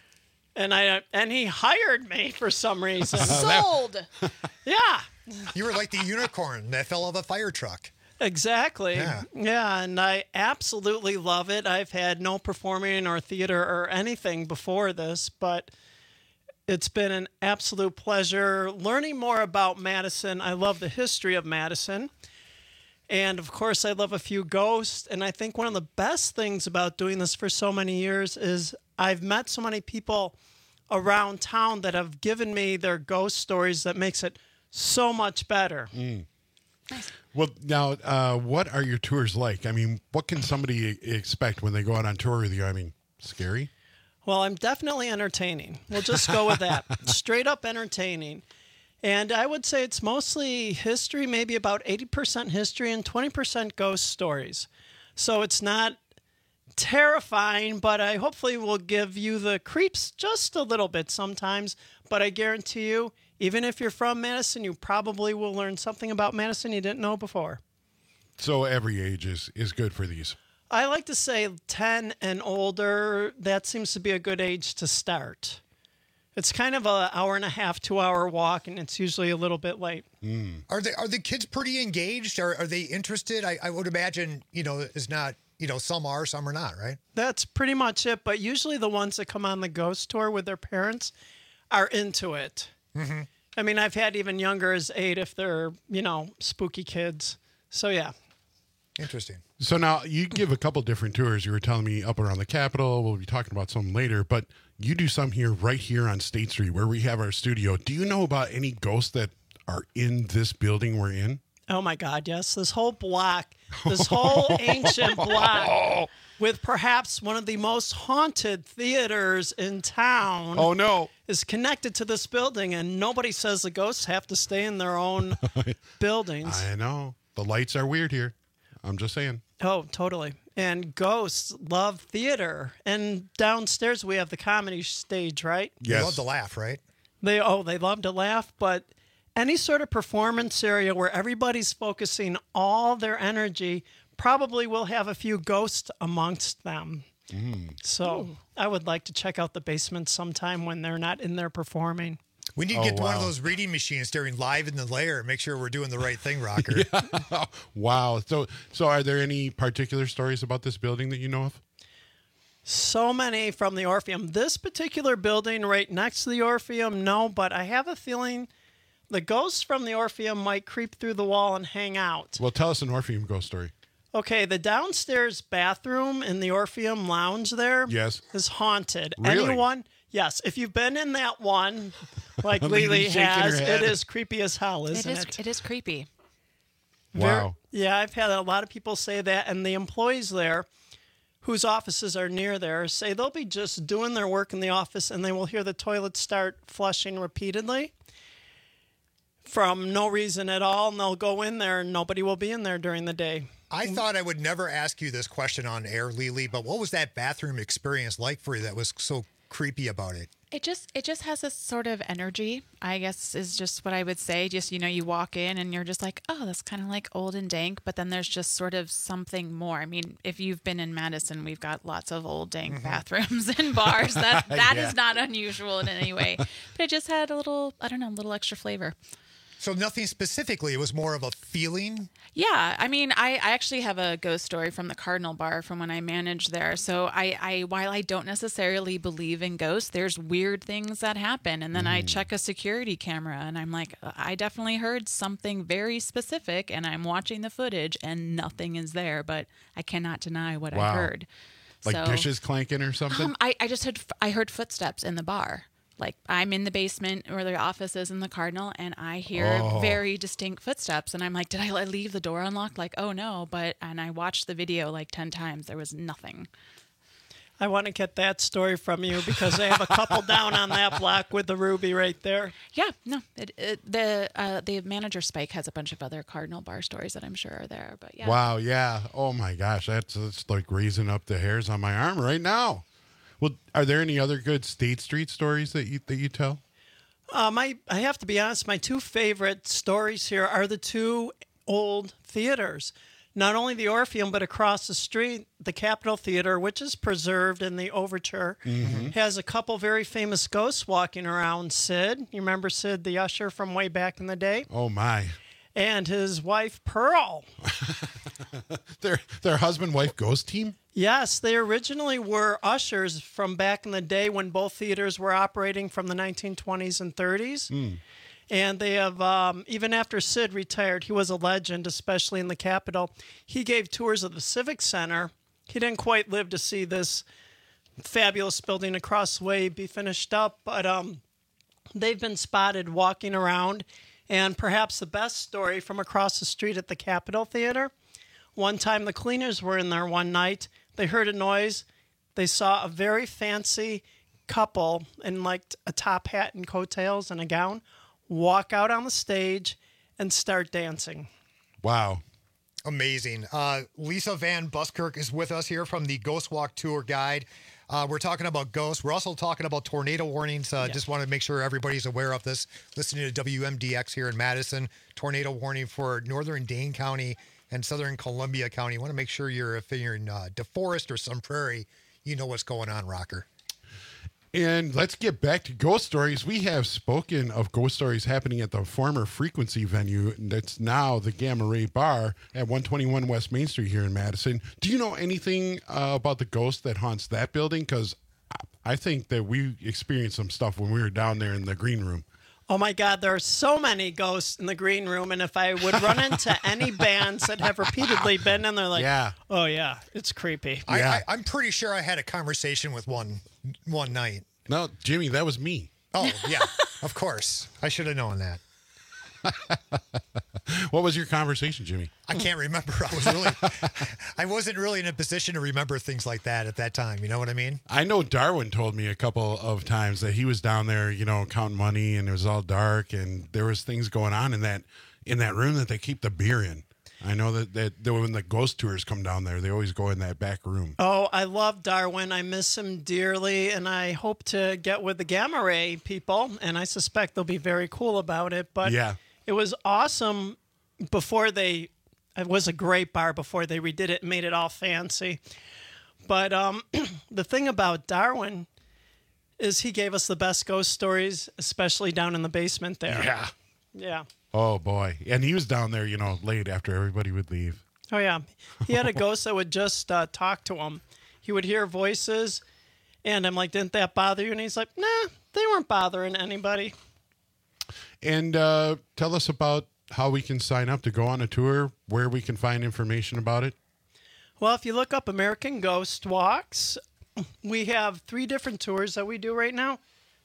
And he hired me for some reason. Sold. Yeah. You were like the unicorn that fell off a fire truck. Exactly. Yeah. And I absolutely love it. I've had no performing or theater or anything before this, but it's been an absolute pleasure learning more about Madison. I love the history of Madison. And of course, I love a few ghosts. And I think one of the best things about doing this for so many years is I've met so many people around town that have given me their ghost stories that makes it so much better. Well, now, what are your tours like? I mean, what can somebody expect when they go out on tour with you? I mean, scary? Well, I'm definitely entertaining. We'll just go with that. Straight up entertaining. And I would say it's mostly history, maybe about 80% history and 20% ghost stories. So it's not terrifying, but I hopefully will give you the creeps just a little bit sometimes. But I guarantee you, even if you're from Madison, you probably will learn something about Madison you didn't know before. So every age is good for these. I like to say 10 and older. That seems to be a good age to start. It's kind of an hour and a half, 2 hour walk, and it's usually a little bit late. Are the kids pretty engaged? Are they interested? I would imagine, it's not, some are, some are not, right? That's pretty much it. But usually the ones that come on the ghost tour with their parents are into it. Mm-hmm. I mean, I've had even younger as 8 if they're, spooky kids. So, yeah. Interesting. So now you give a couple different tours. You were telling me up around the Capitol. We'll be talking about some later, but you do some right here on State Street where we have our studio. Do you know about any ghosts that are in this building we're in? Oh my God, yes. This whole block, this whole ancient block with perhaps one of the most haunted theaters in town. Oh no. Is connected to this building, and nobody says the ghosts have to stay in their own buildings. I know. The lights are weird here. I'm just saying. Oh, totally. And ghosts love theater. And downstairs we have the comedy stage, right? Yes. They love to laugh, right? They love to laugh, but any sort of performance area where everybody's focusing all their energy probably will have a few ghosts amongst them. So I would like to check out the basement sometime when they're not in there performing. We need to get one of those reading machines during Live in the Lair. Make sure we're doing the right thing, Rocker. Yeah. Wow. So are there any particular stories about this building that you know of? So many from the Orpheum. This particular building right next to the Orpheum, no, but I have a feeling the ghosts from the Orpheum might creep through the wall and hang out. Well, tell us an Orpheum ghost story. Okay, the downstairs bathroom in the Orpheum lounge there is haunted. Really? Anyone? Yes. If you've been in that one, like Lily has, it is creepy as hell, isn't it? It is creepy. Wow. Yeah, I've had a lot of people say that, and the employees there whose offices are near there say they'll be just doing their work in the office and they will hear the toilet start flushing repeatedly from no reason at all, and they'll go in there and nobody will be in there during the day. I thought I would never ask you this question on air, Lily, but what was that bathroom experience like for you that was so creepy about it? It just has this sort of energy, I guess, is just what I would say. Just, you walk in and you're just like, oh, that's kind of like old and dank. But then there's just sort of something more. I mean, if you've been in Madison, we've got lots of old dank bathrooms and bars. That is not unusual in any way. But it just had a little extra flavor. So nothing specifically. It was more of a feeling? Yeah. I mean, I actually have a ghost story from the Cardinal Bar from when I managed there. So while I don't necessarily believe in ghosts, there's weird things that happen. And then I check a security camera and I'm like, I definitely heard something very specific, and I'm watching the footage and nothing is there, but I cannot deny what I heard. Like dishes clanking or something? I heard footsteps in the bar. Like, I'm in the basement where the office is in the Cardinal, and I hear very distinct footsteps. And I'm like, did I leave the door unlocked? Like, oh, no. And I watched the video like 10 times. There was nothing. I want to get that story from you because I have a couple down on that block with the Ruby right there. Yeah, no. The manager Spike has a bunch of other Cardinal Bar stories that I'm sure are there. But yeah. Wow, yeah. Oh, my gosh. That's like raising up the hairs on my arm right now. Well, are there any other good State Street stories that you tell? I have to be honest. My two favorite stories here are the two old theaters. Not only the Orpheum, but across the street, the Capitol Theater, which is preserved in the Overture, has a couple very famous ghosts walking around. Sid, you remember Sid, the usher from way back in the day? Oh, my. And his wife, Pearl. Their husband-wife ghost team? Yes, they originally were ushers from back in the day when both theaters were operating from the 1920s and 30s. And they have, even after Sid retired, he was a legend, especially in the Capitol. He gave tours of the Civic Center. He didn't quite live to see this fabulous building across the way be finished up, but they've been spotted walking around. And perhaps the best story from across the street at the Capitol Theater, one time the cleaners were in there one night. They heard a noise. They saw a very fancy couple in like a top hat and coattails and a gown walk out on the stage and start dancing. Wow. Amazing. Lisa Van Buskirk is with us here from the Ghost Walk Tour Guide. We're talking about ghosts. We're also talking about tornado warnings. Just want to make sure everybody's aware of this. Listening to WMDX here in Madison, tornado warning for northern Dane County and southern Columbia County. You want to make sure if you're in DeForest or Sun Prairie, you know what's going on, Rocker. And let's get back to ghost stories. We have spoken of ghost stories happening at the former Frequency venue that's now the Gamma Ray Bar at 121 West Main Street here in Madison. Do you know anything about the ghost that haunts that building? Because I think that we experienced some stuff when we were down there in the green room. Oh my God, there are so many ghosts in the green room, and if I would run into any bands that have repeatedly been in there, like, oh yeah, it's creepy. I'm pretty sure I had a conversation with one night. No, Jimmy, that was me. Oh yeah, of course. I should have known that. What was your conversation, Jimmy? I can't remember. I wasn't really in a position to remember things like that at that time. You know what I mean? I know Darwin told me a couple of times that he was down there, counting money, and it was all dark, and there was things going on in that room that they keep the beer in. I know that when the ghost tours come down there, they always go in that back room. Oh, I love Darwin. I miss him dearly, and I hope to get with the Gamma Ray people, and I suspect they'll be very cool about it. But it was awesome it was a great bar before they redid it and made it all fancy. But the thing about Darwin is he gave us the best ghost stories, especially down in the basement there. Yeah. Oh, boy. And he was down there, late after everybody would leave. Oh, yeah. He had a ghost that would just talk to him. He would hear voices, and I'm like, didn't that bother you? And he's like, nah, they weren't bothering anybody. And tell us about how we can sign up to go on a tour, where we can find information about it. Well, if you look up American Ghost Walks, we have 3 different tours that we do right now.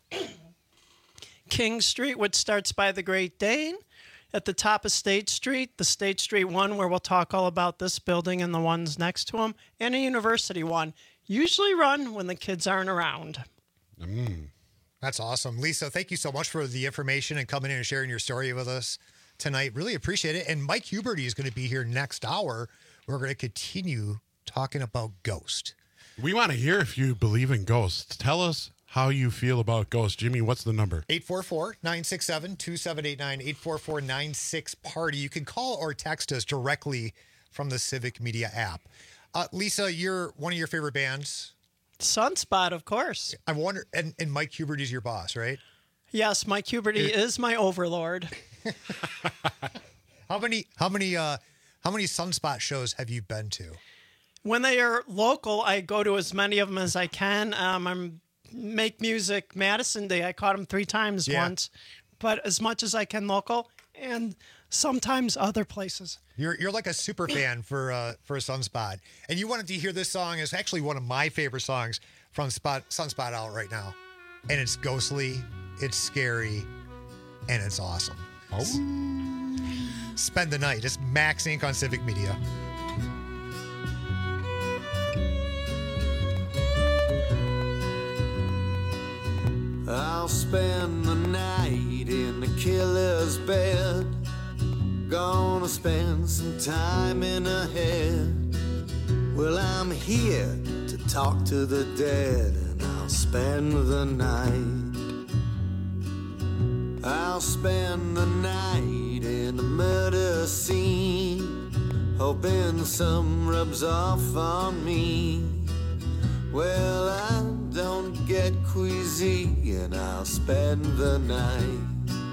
King Street, which starts by the Great Dane. At the top of State Street, the State Street one, where we'll talk all about this building and the ones next to them, and a university one, usually run when the kids aren't around. That's awesome. Lisa, thank you so much for the information and coming in and sharing your story with us tonight. Really appreciate it. And Mike Huberty is going to be here next hour. We're going to continue talking about ghosts. We want to hear if you believe in ghosts. Tell us how you feel about ghosts. Jimmy, what's the number? 844-967-2789, 844-96-PARTY. You can call or text us directly from the Civic Media app. Lisa, you're one of your favorite bands? Sunspot, of course. I wonder, and Mike Huberty's your boss, right? Yes, Mike Huberty is my overlord. How many Sunspot shows have you been to? When they are local, I go to as many of them as I can. I'm Make Music Madison Day. I caught them 3 times once, but as much as I can local and sometimes other places. You're like a super fan for Sunspot, and you wanted to hear this song. Is actually one of my favorite songs from Sunspot out right now, and it's ghostly, it's scary, and it's awesome. Spend the Night. It's Max Inc. on Civic Media. I'll spend the night in the killer's bed. Gonna spend some time in her head. Well, I'm here to talk to the dead, and I'll spend the night. I'll spend the night in the murder scene. hoping some rubs off on me. Well, I don't get queasy and I'll spend the night.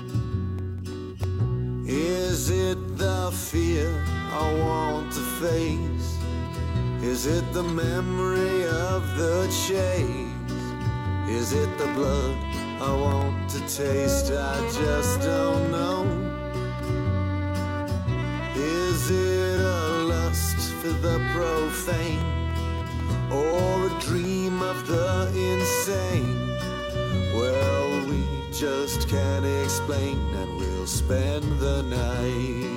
Is it the fear I want to face? Is it the memory of the chase? Is it the blood I want to taste? I just don't know. Is it a lust for the profane, or a dream of the insane? Well, we just can't explain, and we'll spend the night.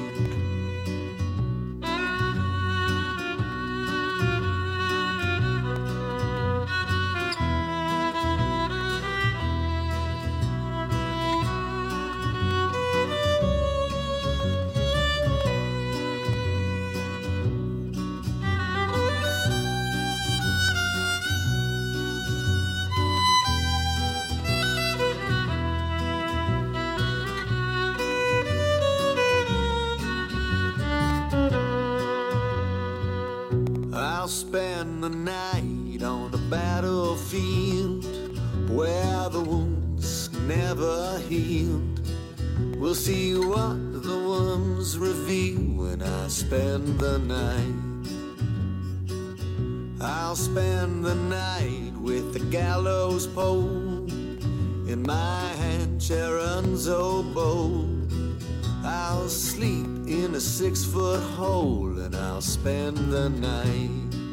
I'll spend the night on the battlefield where the wounds never healed. We'll see what the wounds reveal when I spend the night. I'll spend the night with the gallows pole in my hand, Sharon's oboe. I'll sleep in a 6-foot hole and I'll spend the night.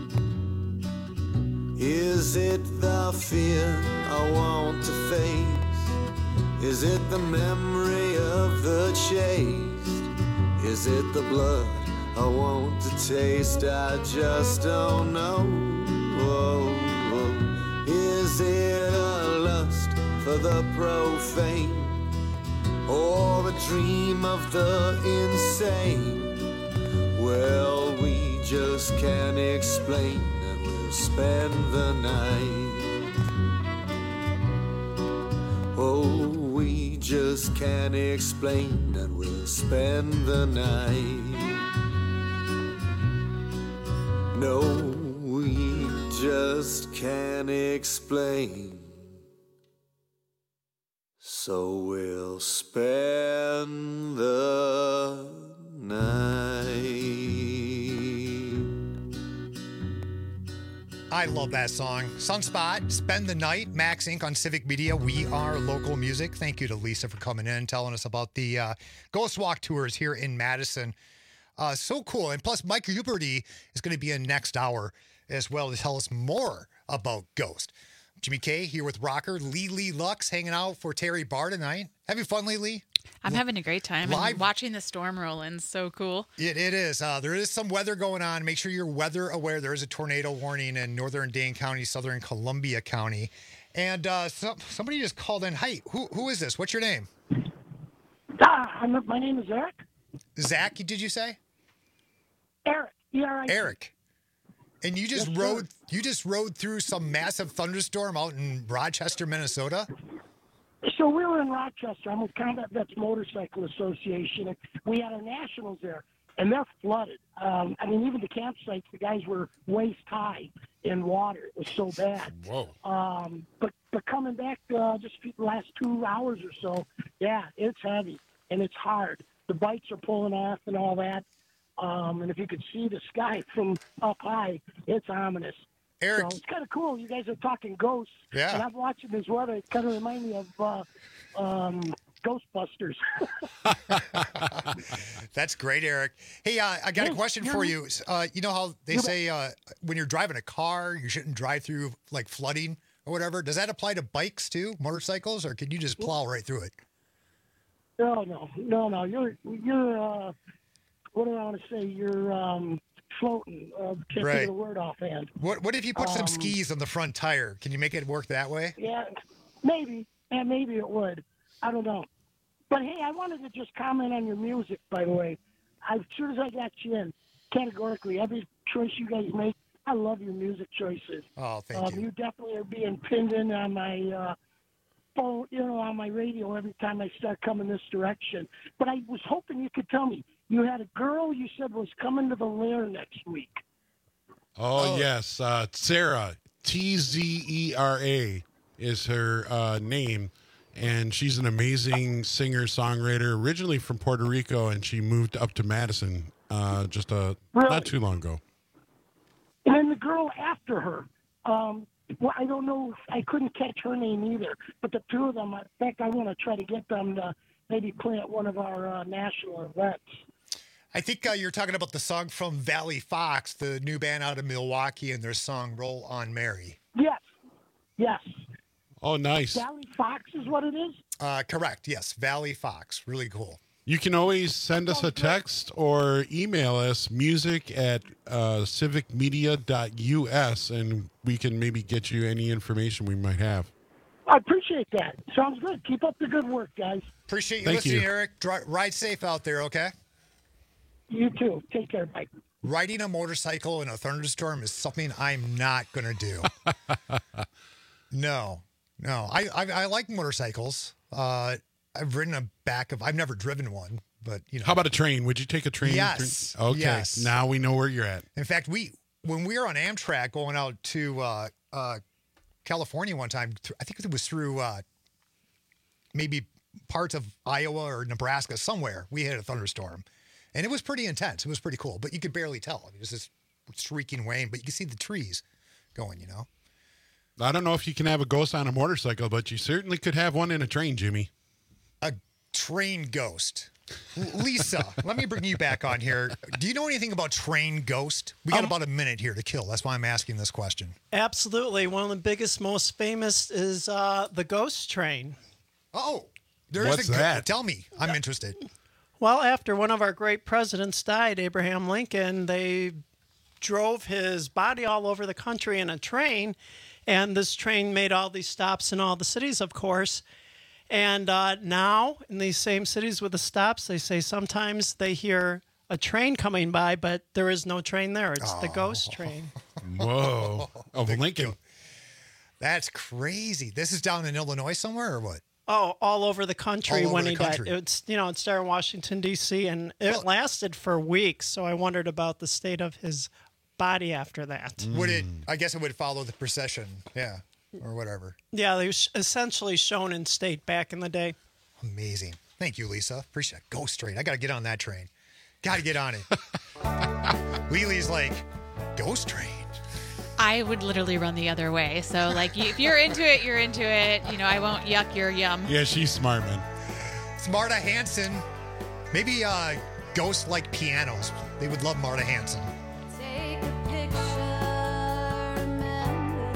Is it the fear I want to face? Is it the memory of the chase? Is it the blood I want to taste? I just don't know. Whoa, whoa. Is it a lust for the profane, or a dream of the insane? Well, we just can't explain, and we'll spend the night. Oh, we just can't explain, and we'll spend the night. No, we just can't explain, so we'll spend the night. I love that song. Sunspot, Spend the Night, Max Inc. on Civic Media. We are local music. Thank you to Lisa for coming in and telling us about the Ghost Walk tours here in Madison. So cool. And plus, Mike Uberty is going to be in next hour as well to tell us more about Ghost. Jimmy K here with rocker Lee Lux hanging out for Terry Barr tonight. Having fun, Lee? I'm having a great time. Live. And watching the storm roll in. So cool. It is. There is some weather going on. Make sure you're weather aware. There is a tornado warning in northern Dane County, southern Columbia County. And somebody just called in. Hi, who is this? What's your name? My name is Eric. Zach, did you say? Eric. E-R-I-C. Eric. And you just rode through some massive thunderstorm out in Rochester, Minnesota? So we were in Rochester. I'm with Combat Vets Motorcycle Association, and we had our nationals there, and they're flooded. I mean, even the campsites, the guys were waist high in water. It was so bad. Whoa. But coming back just the last 2 hours or so, yeah, it's heavy and it's hard. The bikes are pulling off and all that. And if you could see the sky from up high, it's ominous. Eric, so it's kind of cool. You guys are talking ghosts. Yeah. And I'm watching this weather. It kind of reminds me of Ghostbusters. That's great, Eric. Hey, I got a question for you. You know how they say when you're driving a car, you shouldn't drive through like flooding or whatever. Does that apply to bikes too, motorcycles, or can you just plow right through it? No. You're what do I want to say? You're floating. Can't think of the word offhand. What if you put some skis on the front tire? Can you make it work that way? Yeah, maybe. Yeah, maybe it would. I don't know. But hey, I wanted to just comment on your music, by the way. As soon as I got you in, categorically, every choice you guys make, I love your music choices. Oh, thank you. You definitely are being pinned in on my phone, on my radio every time I start coming this direction. But I was hoping you could tell me, You had a girl you said was coming to the Lair next week. Oh, yes. Sarah, Tzera is her name. And she's an amazing singer-songwriter, originally from Puerto Rico, and she moved up to Madison not too long ago. And then the girl after her, well, I don't know, I couldn't catch her name either, but the two of them, in fact, I want to try to get them to maybe play at one of our national events. I think you're talking about the song from Valley Fox, the new band out of Milwaukee, and their song Roll on Mary. Yes. Oh, nice. Valley Fox is what it is? Correct, yes. Valley Fox. Really cool. You can always send us a text or email us music@civicmedia.us, and we can maybe get you any information we might have. I appreciate that. Sounds good. Keep up the good work, guys. Appreciate you Thank listening, you. Eric. Ride safe out there, okay? You too. Take care. Bye. Riding a motorcycle in a thunderstorm is something I'm not going to do. No. I like motorcycles. I've ridden I've never driven one, but you know. How about a train? Would you take a train? Yes. Okay. Yes. Now we know where you're at. In fact, when we were on Amtrak going out to California one time, I think it was through maybe parts of Iowa or Nebraska, somewhere, we had a thunderstorm. And it was pretty intense. It was pretty cool, but you could barely tell. It was this shrieking rain, but you could see the trees going, you know. I don't know if you can have a ghost on a motorcycle, but you certainly could have one in a train, Jimmy. A train ghost. Lisa, let me bring you back on here. Do you know anything about train ghost? We got about a minute here to kill. That's why I'm asking this question. Absolutely. One of the biggest, most famous is the ghost train. Oh, what's that? Tell me. I'm interested. Well, after one of our great presidents died, Abraham Lincoln, they drove his body all over the country in a train, and this train made all these stops in all the cities, of course. And now, in these same cities with the stops, they say sometimes they hear a train coming by, but there is no train there. It's the ghost train. Whoa. Of Lincoln. That's crazy. This is down in Illinois somewhere, or what? Oh, all over the country All over when the he country. died. It started in Washington, D.C., and it lasted for weeks. So I wondered about the state of his body after that. Would it? I guess it would follow the procession. Yeah. Or whatever. Yeah, they were essentially shown in state back in the day. Amazing. Thank you, Lisa. Appreciate it. Ghost train. I got to get on that train. Got to get on it. Lily's like, ghost train. I would literally run the other way. So, like, if you're into it, you're into it. You know, I won't yuck your yum. Yeah, she's smart, man. It's Marta Hanson. Maybe ghosts like pianos. They would love Marta Hanson. Take a picture, remember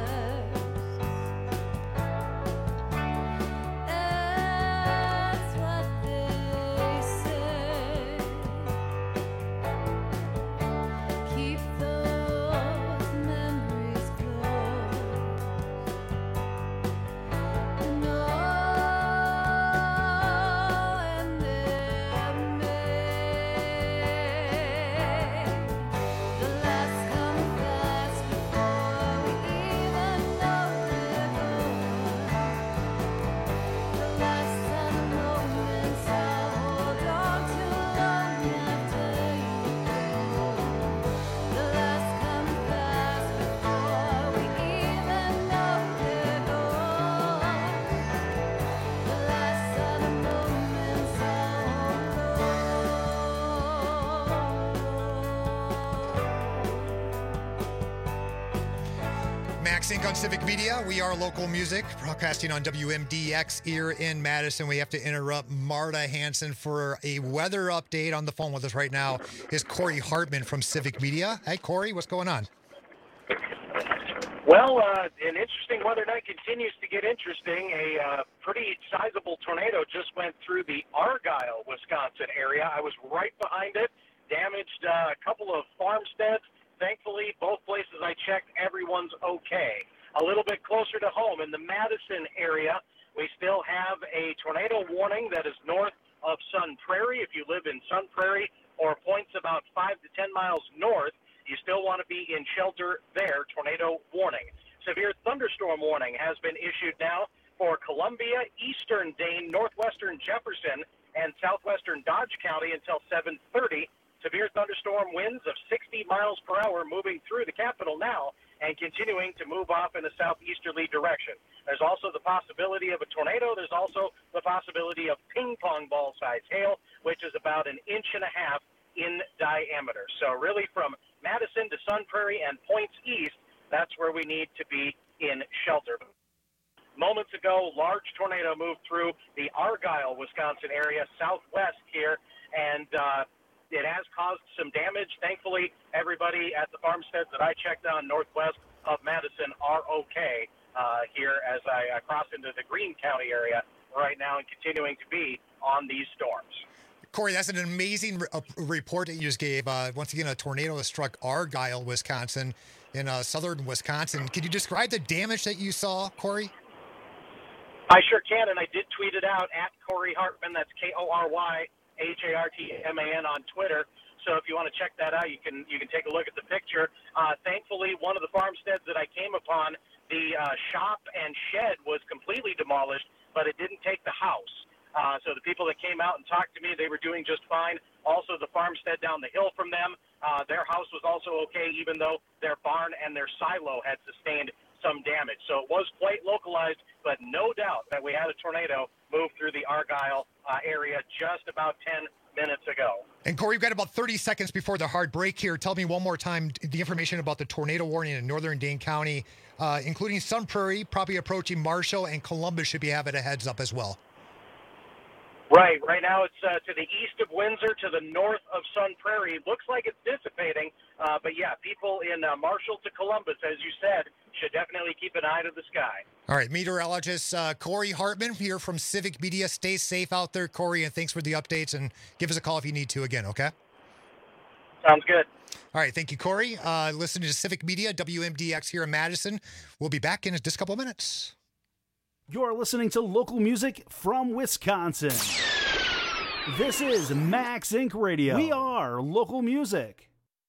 first. That's what they say. Keep those memories close. No, and they're made. The last come fast before we even know they're gone. The last time moments I'll hold on to long after you go. The last come fast before we even know they're gone. The last time moments Max Inc. on Civic Media. We are local music, broadcasting on WMDX here in Madison. We have to interrupt Marta Hanson for a weather update. On the phone with us right now is Corey Hartman from Civic Media. Hey, Corey, what's going on? Well, an interesting weather night continues to get interesting. A pretty sizable tornado just went through the Argyle, Wisconsin area. I was right behind it, damaged a couple of farmsteads. Thankfully, both places I checked, everyone's okay. A little bit closer to home in the Madison area, we still have a tornado warning that is north of Sun Prairie. If you live in Sun Prairie or points about 5 to 10 miles north, you still want to be in shelter there. Tornado warning. Severe thunderstorm warning has been issued now for Columbia, eastern Dane, northwestern Jefferson, and southwestern Dodge County until 7:30. Severe thunderstorm winds of 60 miles per hour moving through the capital now and continuing to move off in a southeasterly direction. There's also the possibility of a tornado. There's also the possibility of ping pong ball size hail, which is about 1.5 inches in diameter. So really from Madison to Sun Prairie and points east, that's where we need to be in shelter. Moments ago, large tornado moved through the Argyle, Wisconsin area, southwest here, and it has caused some damage. Thankfully, everybody at the farmsteads that I checked on northwest of Madison are okay here as I cross into the Greene County area right now and continuing to be on these storms. Corey, that's an amazing report that you just gave. Once again, a tornado has struck Argyle, Wisconsin, in southern Wisconsin. Could you describe the damage that you saw, Corey? I sure can, and I did tweet it out at Corey Hartman. That's KORYHARTMAN on Twitter. So if you want to check that out, you can take a look at the picture. Thankfully, one of the farmsteads that I came upon, the shop and shed was completely demolished, but it didn't take the house. So the people that came out and talked to me, they were doing just fine. Also, the farmstead down the hill from them, their house was also okay, even though their barn and their silo had sustained some damage. So it was quite localized, but no doubt that we had a tornado move through the Argyle area just about 10 minutes ago. And Corey, we've got about 30 seconds before the hard break here. Tell me one more time the information about the tornado warning in northern Dane County, including Sun Prairie, probably approaching Marshall, and Columbus should be having a heads up as well. Right. Right now it's to the east of Windsor, to the north of Sun Prairie. Looks like it's dissipating, but yeah, people in Marshall to Columbus, as you said, should definitely keep an eye to the sky. All right, meteorologist Corey Hartman here from Civic Media. Stay safe out there, Corey, and thanks for the updates, and give us a call if you need to again, okay? Sounds good. All right, thank you, Corey. Listening to Civic Media, WMDX here in Madison. We'll be back in just a couple minutes. You're listening to local music from Wisconsin. This is Max Inc. Radio. We are local music.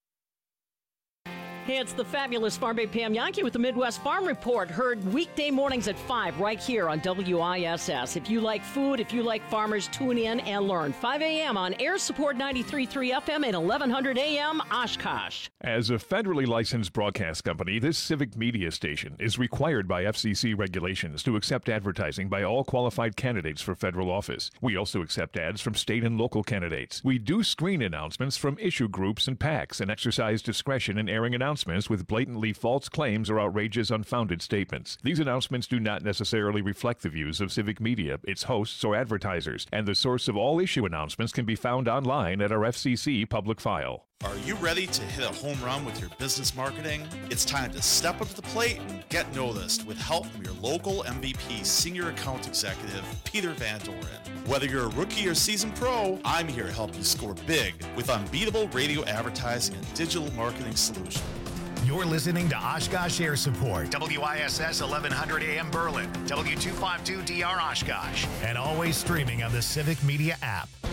Hey, it's the fabulous Farm Babe Pam Yankee with the Midwest Farm Report. Heard weekday mornings at 5 right here on WISS. If you like food, if you like farmers, tune in and learn. 5 a.m. on Air Support 93.3 FM and 1100 a.m. Oshkosh. As a federally licensed broadcast company, this Civic Media station is required by FCC regulations to accept advertising by all qualified candidates for federal office. We also accept ads from state and local candidates. We do screen announcements from issue groups and PACs and exercise discretion in airing announcements with blatantly false claims or outrageous, unfounded statements. These announcements do not necessarily reflect the views of Civic Media, its hosts, or advertisers, and the source of all issue announcements can be found online at our FCC public file. Are you ready to hit a home run with your business marketing? It's time to step up to the plate and get noticed with help from your local MVP Senior Account Executive, Peter Van Doren. Whether you're a rookie or seasoned pro, I'm here to help you score big with unbeatable radio advertising and digital marketing solutions. You're listening to Oshkosh Air Support, WISS 1100 AM Berlin, W252DR Oshkosh, and always streaming on the Civic Media app.